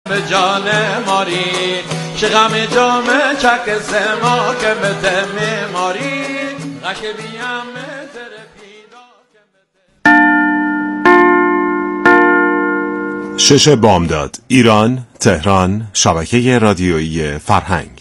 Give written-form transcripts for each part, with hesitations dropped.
به جان ماری چه غم جام چک سما که به ماری غش بیم شش بامداد، ایران، تهران، شبکه رادیویی فرهنگ.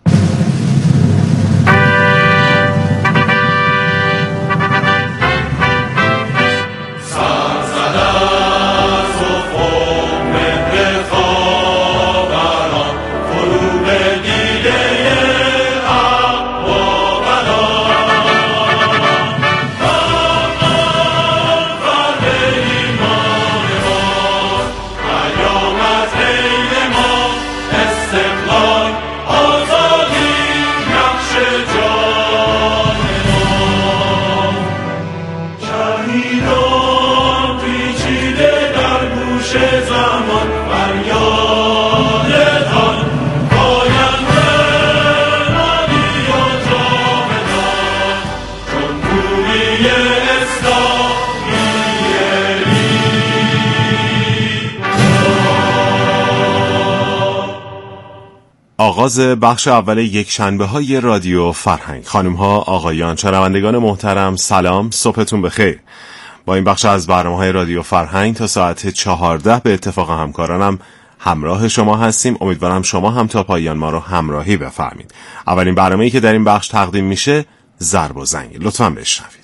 آغاز بخش اول یک شنبه های رادیو فرهنگ. خانم ها، آقایان، شنوندگان محترم، سلام، صبحتون بخیر. با این بخش از برنامه‌های رادیو فرهنگ تا ساعت 14 به اتفاق همکارانم همراه شما هستیم. امیدوارم شما هم تا پایان ما رو همراهی بفرمایید. اولین برنامه‌ای که در این بخش تقدیم میشه ضرب و زنگ. لطفاً بشنوید.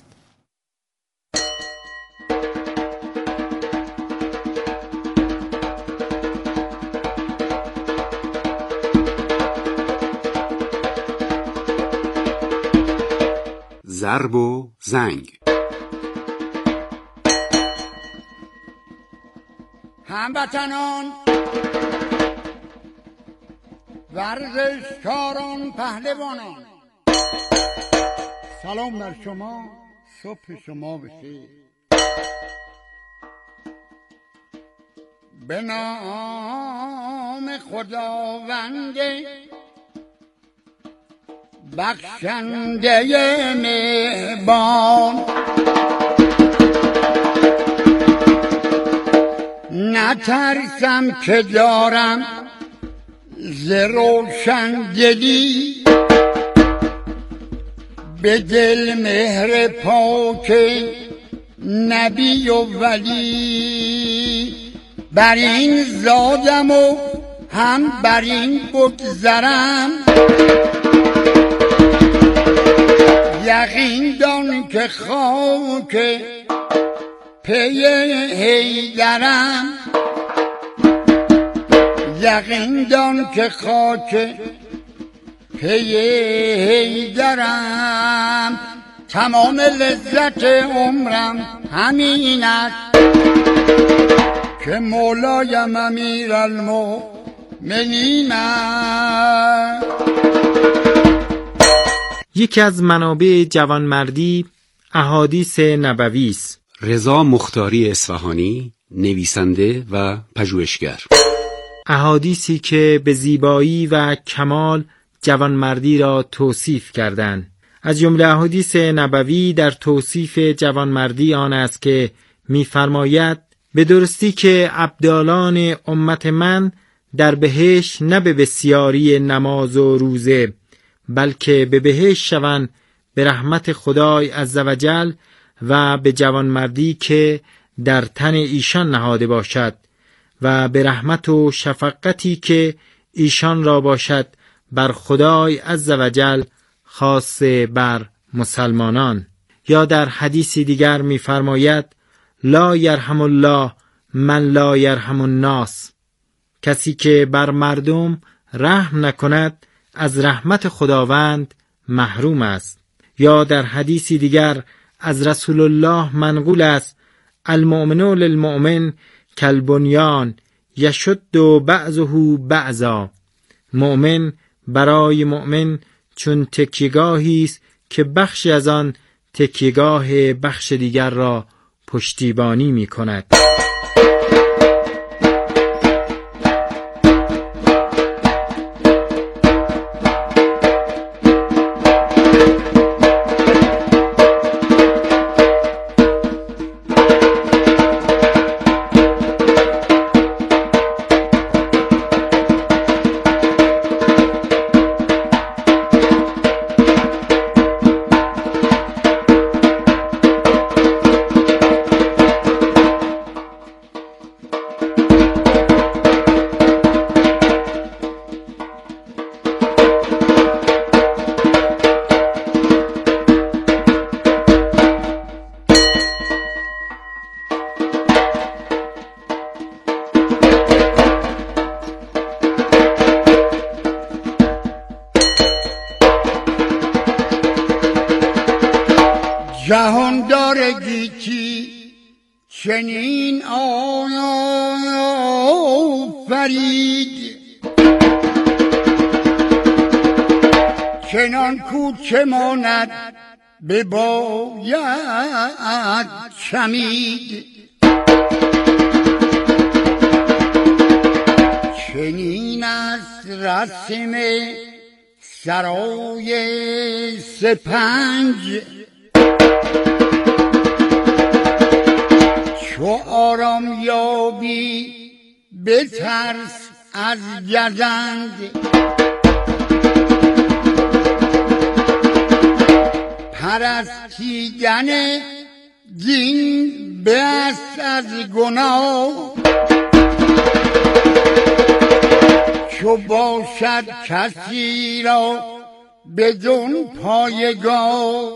ضرب و زنگ. هموطنان، ورزشکاران، پهلوانان، سلام بر شما، صبح شما بخیر. به نام خداوند بخشنده مهربان، نترسم که دارم ز روشن دلی، به دل مهر پاک نبی و ولی. بر این زادم و هم بر این بگذرم، یقین دان که خاک پی حیدرم، یقین دان که خاک پی حیدرم. تمام لذت عمرم همین است که مولایم امیرالمؤمنین است. یکی از منابع جوانمردی احادیث نبوی است. رضا مختاری اصفهانی، نویسنده و پژوهشگر. احادیثی که به زیبایی و کمال جوانمردی را توصیف کردند. از جمله احادیث نبوی در توصیف جوانمردی آن است که می‌فرماید به درستی که ابدالان امت من در بهشت نه به بسیاری نماز و روزه بلکه به بهشت شوند به رحمت خدای عزوجل و به جوانمردی که در تن ایشان نهاده باشد و به رحمت و شفقتی که ایشان را باشد بر خدای عزوجل خاصه بر مسلمانان. یا در حدیثی دیگر می‌فرماید لا یرحم الله من لا یرحم الناس، کسی که بر مردم رحم نکند از رحمت خداوند محروم است. یا در حدیثی دیگر از رسول الله منقول است المؤمن للمؤمن کالبنیان یشد بعضه بعضا، مؤمن برای مؤمن چون تکیه‌گاهی است که بخشی از آن تکیه‌گاه بخش دیگر را پشتیبانی می‌کند. جهاندار گیتی چنین آفرید، چنان کو چه ماند بباید چمید. چنین است رسم سرای سپنج، چو آرام یابی بترس از گزند. پرستیدن دین بست از گناه، چو باشد کسی را بدون پایگاه.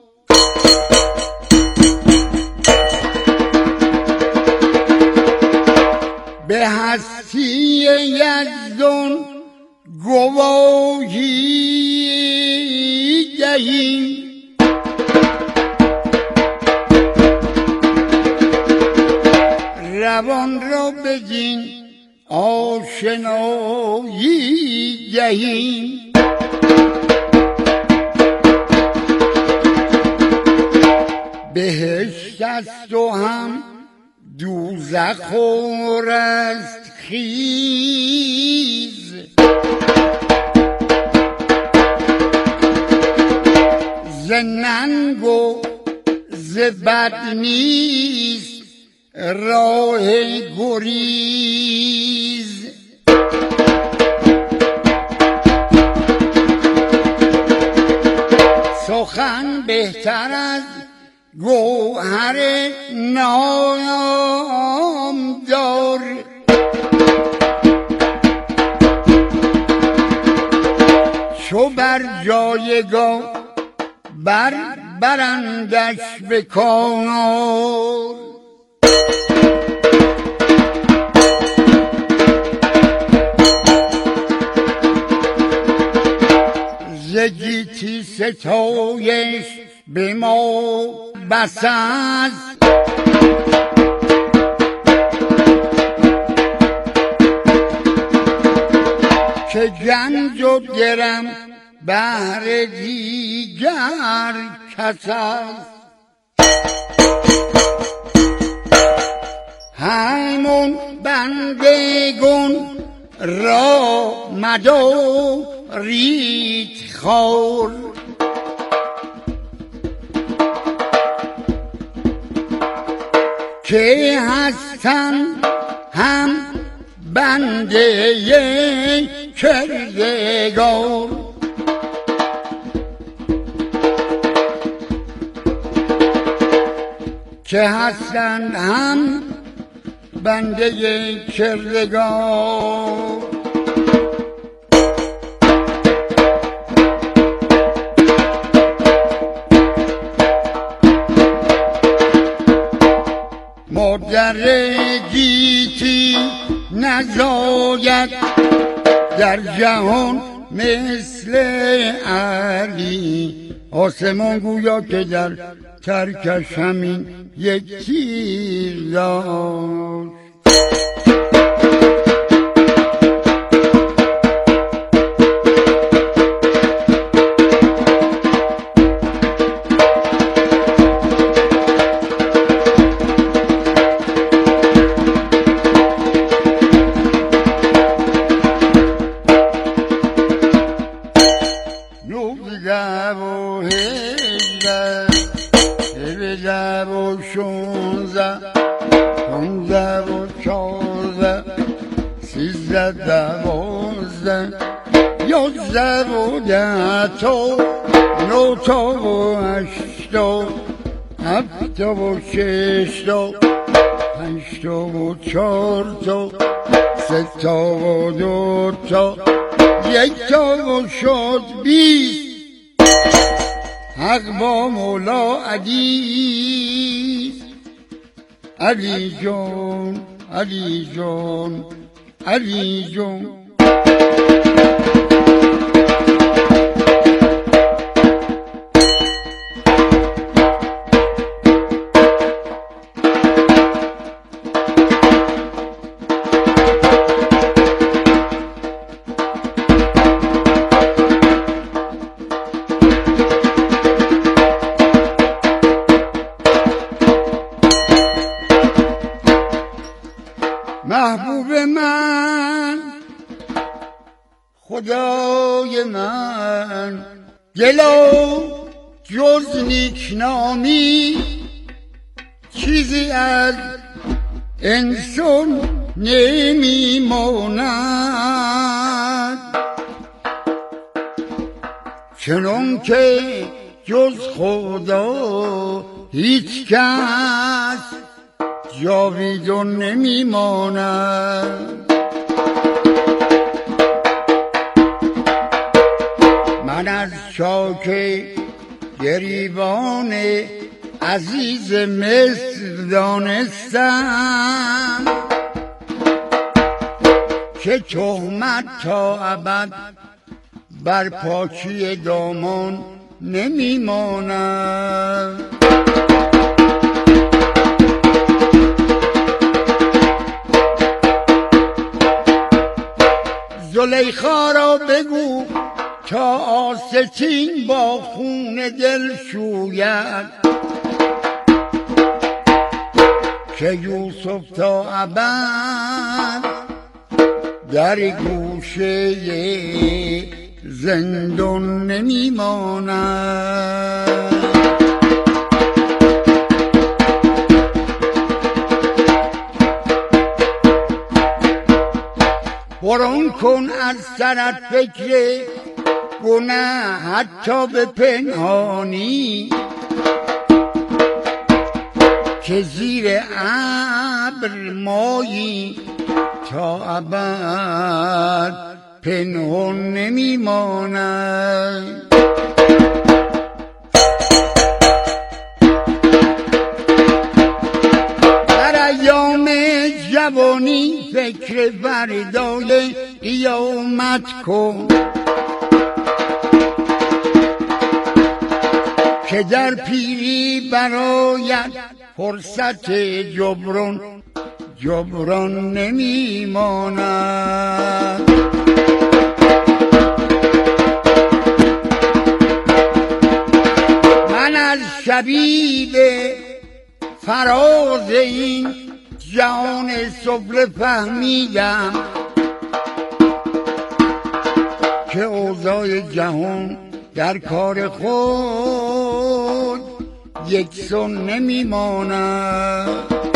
به هستی یزدان گواهی دهیم، روان را بدین آشنایی دهیم. بهشت است و هم دوزخ و رستخیز، ز ننگ و ز بد نیست راه گریز. سخن بهتر از گوهر نامدار، چو بر جایگاه برندش به کار. ز گیتی ستایش به ما بس است، که گنج و درم بهر دیگر کس است. همون بندگان را مدارید خوار، که هستن هم بنده کردگار. که هستن هم بنده کردگار. مادر گیتی نزاید در جهان مثل علی، آسمان گویا که در ترکش همین یک تیر داشت. نوتا و هشتا، هفتا و ششتا، پنجتا و چارتا، ستا و دوتا، یکتا و شد 20. حق با مولا علی، علی جان، علی جان، علی جان. خدای من دلا جز نیکنامی چیزی از انسان نمیماند، چنان که جز خدا هیچ کس جاویدان نمیماند. من از چاک گریبان عزیز مصر دانستم که تهمت تا ابد بر پاکی دامان نمیماند. زلیخا را بگو تا آستین با خون دل شوید که یوسف تا ابد در گوشه زندان نمیماند. برون کن از سرت فکر گناه حتی به پنهانی که زیر ابر مایی تا ابد پنهان نمیماند. در ایام جوانی فکر فردای قیامت کن که در پیری برایت فرصت جبران نمیماند. من از شبیب فراز این جهان سفله فهمیدم که اوضاع جهان در کار خود یکسان نمیماند.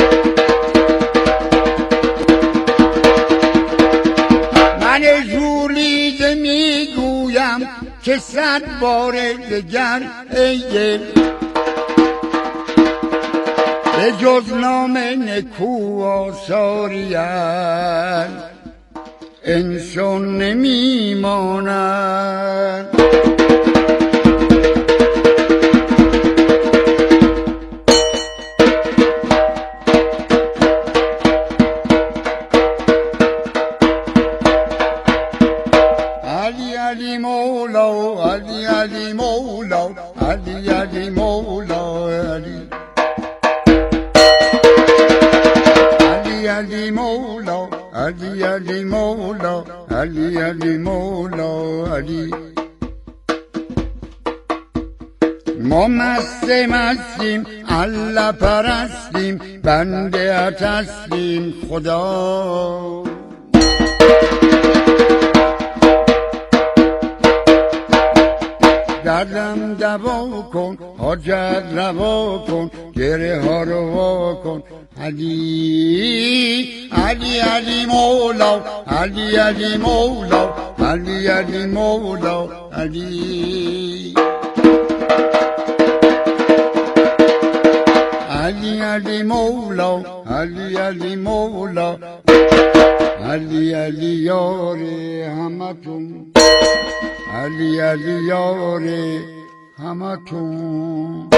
من ژولیده میگویم که 100 بار دگر ای دل به جز نام نکو آثاریت انسان نمیماند. علی علی مولا، علی علی مولا، علی علی مولا، علی علی مولا، علی علی مولا، علی علی مولا، علی. ما مستیم الله پرستیم بنده ات هستیم خدا. دردم دوا کن حاجت روا کن گره ها رو وا کن. علی علی علی مولا، علی علی مولا، علی علی مولا، علی علی علی مولا، علی علی مولا، علی علی یار همتون، علی علی یار همتون.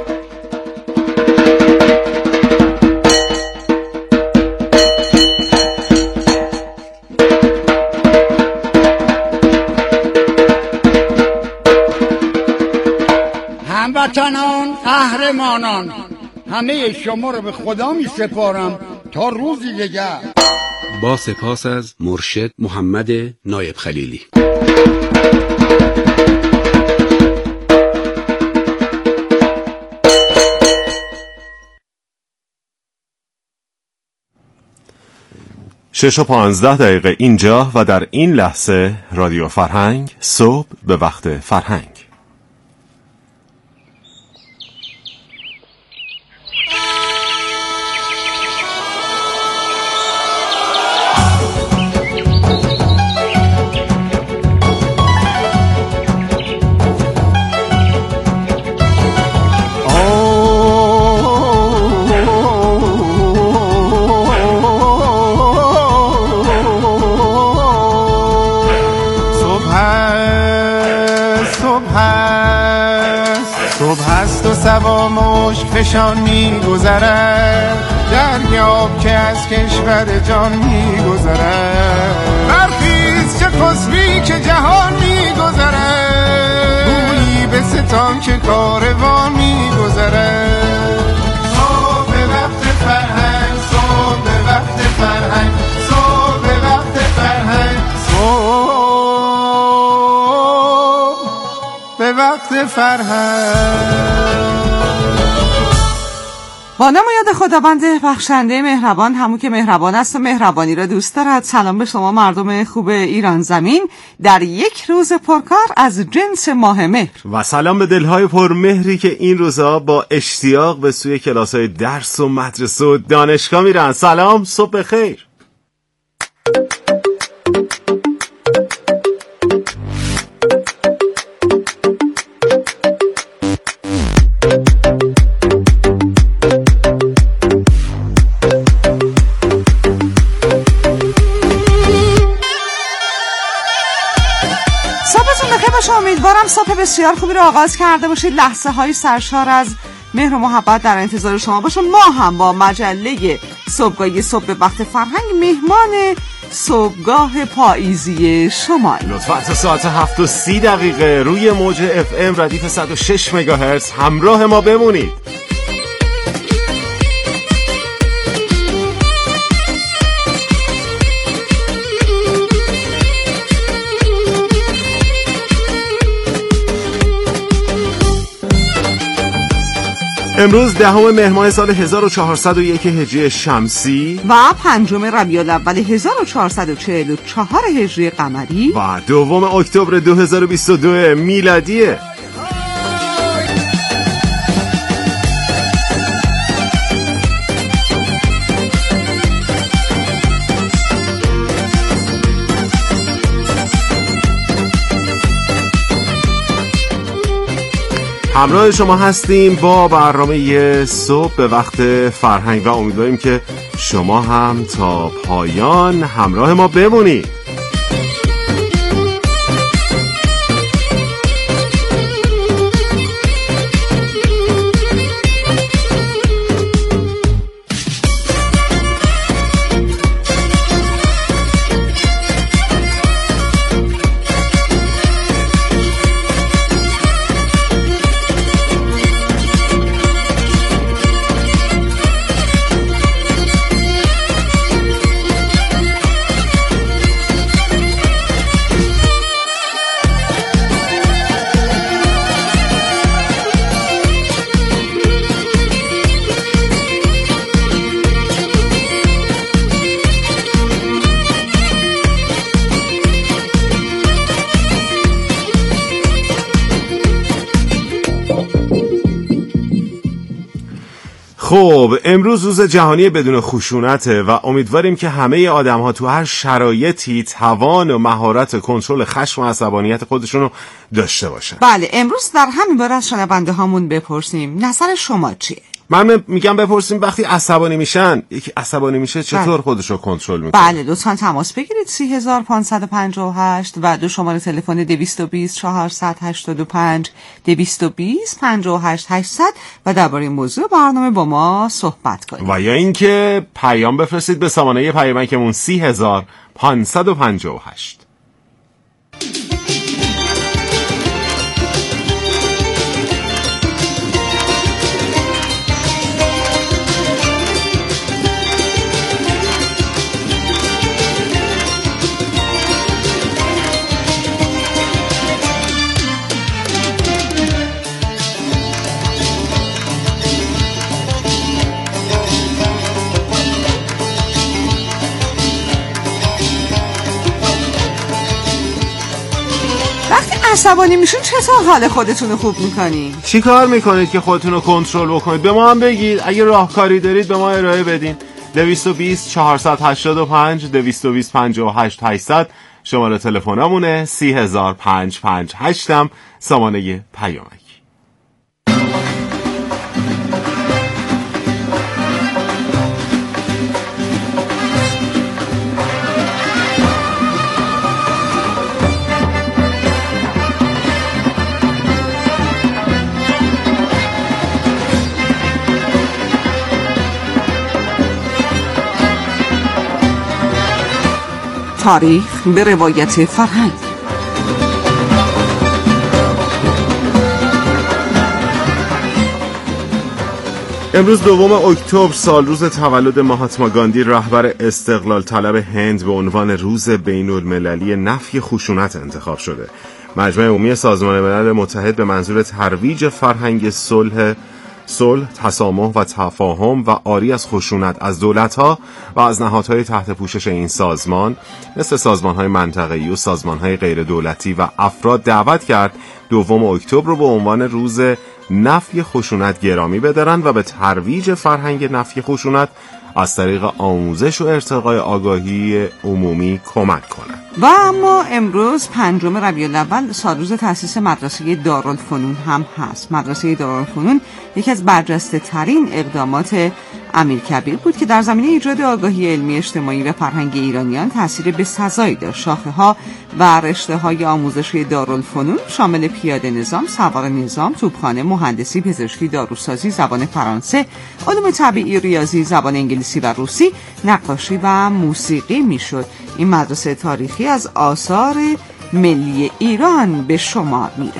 هموطنان قهرمانان، همه شما رو به خدا می سپارم تا روزی دیگر. با سپاس از مرشد محمد نایب خلیلی. 6:15 اینجا و در این لحظه رادیو فرهنگ، صبح به وقت فرهنگ. سوا مشک فشان می گذرد، دریاب که از کشور جان می گذرد. برخیز چه خسبی که جهان می گذرد، گویی به ستان که کاروان می گذرد. صبح به وقت فرهنگ، صبح به وقت فرهنگ، صبح به وقت فرهنگ، صبح به وقت فرهنگ. با نمایاد خداوند بخشنده مهربان، همون که مهربان است و مهربانی را دوست دارد، سلام به شما مردم خوب ایران زمین در یک روز پرکار از جنس ماه مهر، و سلام به دلهای پرمهری که این روزها با اشتیاق به سوی کلاس‌های درس و مدرسه و دانشگاه میرن. سلام، صبح بخیر. امیدوارم صبح بسیار خوبی رو آغاز کرده باشید. لحظه های سرشار از مهر و محبت در انتظار شما باشه. ما هم با مجله صبحگاهی صبح به وقت فرهنگ مهمان صبحگاه پاییزی شما. لطفاً تا ساعت 7:30 روی موج FM ردیف 106 مگاهرتز همراه ما بمونید. امروز 10 مهر ماه سال 1401 هجری شمسی و 5 ربیع الاول 1444 هجری قمری و 2 اکتبر 2022 میلادیه. همراه شما هستیم با برنامه صبح به وقت فرهنگ و امیدواریم که شما هم تا پایان همراه ما بمونید. خب امروز روز جهانی بدون خشونته و امیدواریم که همه آدم‌ها تو هر شرایطی توان و مهارت کنترل خشم و عصبانیت خودشون رو داشته باشن. بله، امروز در همین باره از شنونده هامون بپرسیم نظر شما چیه؟ من میگم بپرسیم وقتی عصبانی میشن، یکی عصبانی میشه چطور خودش رو کنترل میکنه؟ بله، لطفاً تماس بگیرید 30558 و 2 شماره تلفن 220 485 220 58 800 و درباره موضوع برنامه با ما صحبت کنید. و یا اینکه پیام بفرستید به سامانه پیامکمون 30558. وقتی عصبانی میشون چطور حال خودتون رو خوب میکنین؟ چی کار میکنید که خودتون رو کنترل بکنید؟ به ما هم بگید. اگه راهکاری دارید به ما ارائه بدین. 220 485 220 58 800 شماره تلفنمونه. 30558 هم سامانه پیامک. تاریخ به روایت فرهنگ. امروز 2 اکتبر سال روز تولد مهاتما گاندی، رهبر استقلال طلب هند، به عنوان روز بین المللی نفی خشونت انتخاب شده. مجمع عمومی سازمان ملل متحد به منظور ترویج فرهنگ صلح، تسامح و تفاهم و عاری از خشونت از دولت‌ها و از نهادهای تحت پوشش این سازمان مثل سازمان‌های منطقه‌ای و سازمان‌های غیر دولتی و افراد دعوت کرد 2 اکتبر رو به عنوان روز نفی خشونت گرامی بدارن و به ترویج فرهنگ نفی خشونت از طریق آموزش و ارتقای آگاهی عمومی کمک کنند. و اما امروز 5 ربیع الاول سال روز تأسیس مدرسه دارالفنون هم هست. مدرسه دارالفنون یکی از برجسته ترین اقدامات امیرکبیر بود که در زمینه ایجاد آگاهی علمی اجتماعی و فرهنگ ایرانیان تأثیر بسزایی داشت. شاخه‌ها و رشته‌های آموزشی دارالفنون شامل پیاده نظام، سوار نظام، توپخانه، مهندسی، پزشکی، داروسازی، زبان فرانسه، علوم طبیعی، ریاضی، زبان انگلیسی و روسی، نقاشی و موسیقی میشد. این مدرسه تاریخی از آثار ملی ایران به شمار میره.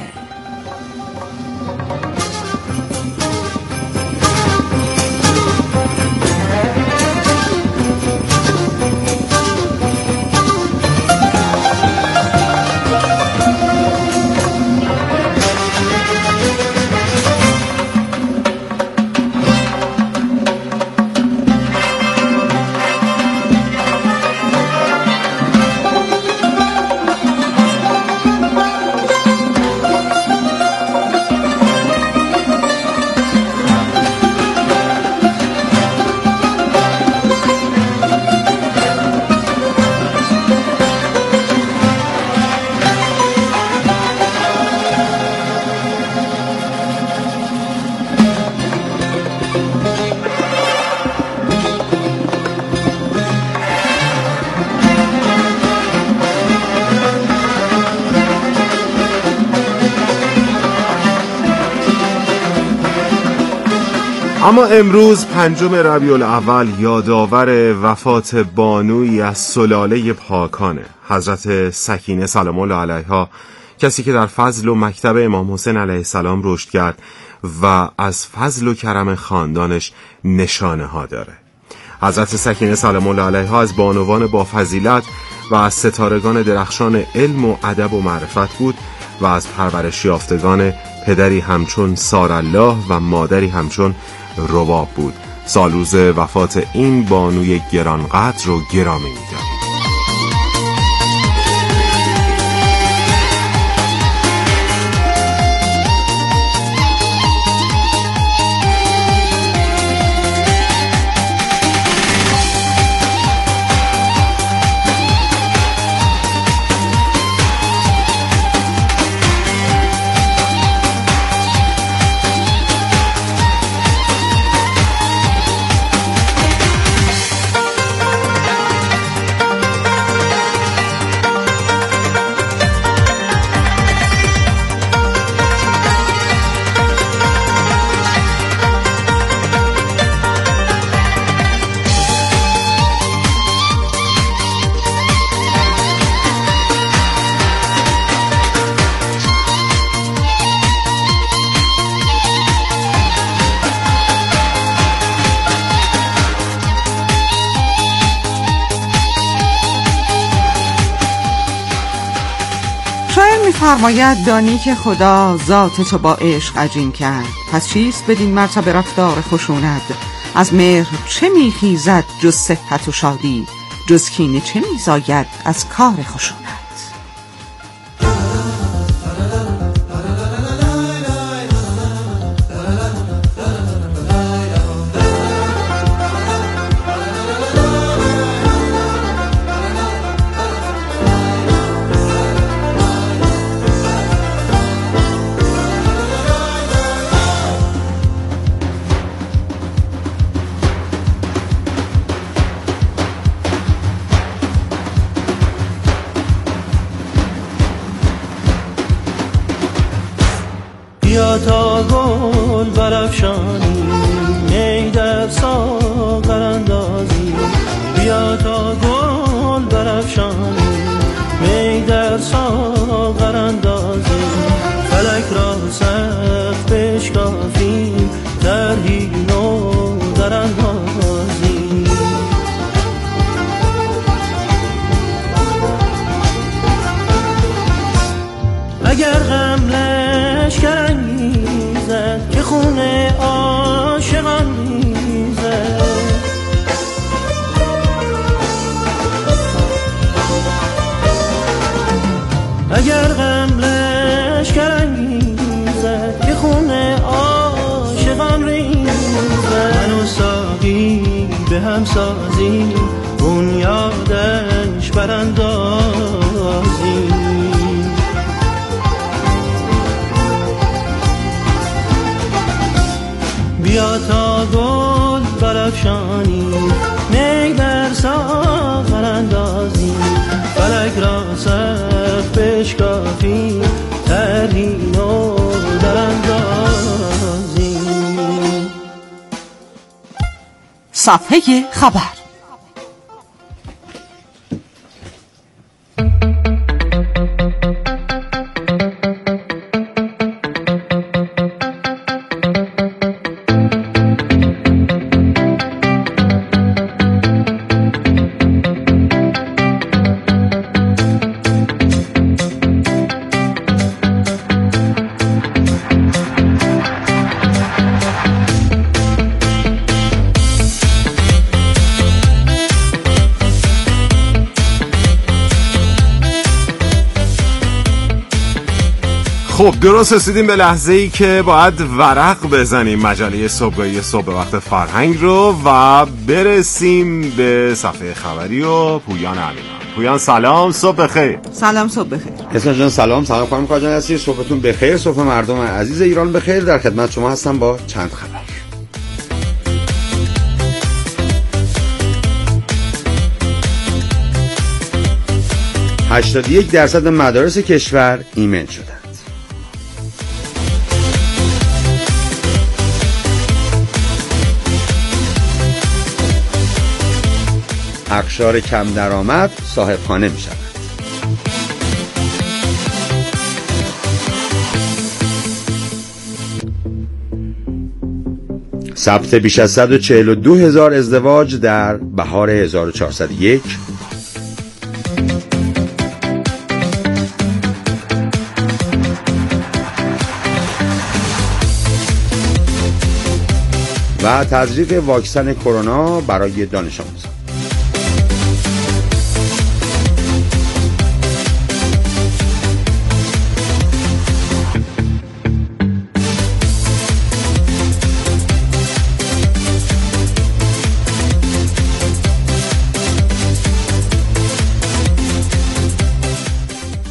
اما امروز 5 ربیع الاول یادآور وفات بانویی از سلاله پاکانه، حضرت سکینه سلام الله علیها، کسی که در فضل و مکتب امام حسین علیه السلام رشد کرد و از فضل و کرم خاندانش نشانه ها داره. حضرت سکینه سلام الله علیها از بانوان با فضیلت و از ستارگان درخشان علم و ادب و معرفت بود و از پرورش یافتگان پدری همچون سارالله و مادری همچون رباب بود. سال روز وفات این بانوی گرانقدر رو گرامی می‌داریم. فرماید دانی که خدا ذات تو با عشق عجین کرد، پس چیست بدین مرتبه رفتار خشونت؟ از مهر چه میخیزد جز صحت و شادی، جز کینه چه میزاید از کار خشونت؟ بیا تا گل برافشانی می در ساغر اندازی بیا تا گل برافشانی می در ساغر اندازی فلک را سقف بشکافیم طرحی نو در اندازی اگر غم لشکر انگیزد که خون عاشقان میزد اگر غم لشکر انگیزد که خون عاشقان ریزد من و ساقی به هم سازیم بنیادش براندازیم بیا تا گل برافشانی می در ساغر اندازی فلک را سقف بشکافی طرحی نو در اندازی صفحه خبر. خب درست رسیدیم به لحظه‌ای که باید ورق بزنیم مجله صبحگاهی صبح وقت فرهنگ رو و برسیم به صفحه خبری و پویان امینان. پویان سلام، صبح بخیر. سلام، صبح بخیر. حسن جان سلام خانم کاجان هستی، صبحتون بخیر، صبح مردم عزیز ایران بخیر. در خدمت شما هستم با چند خبر. 81% مدارس کشور ایمن شدند. اقشار کم درآمد صاحب خانه می شوند. ثبت بیش از 142,000 ازدواج در بهار 1401. و تزریق واکسن کرونا برای دانش آموزان.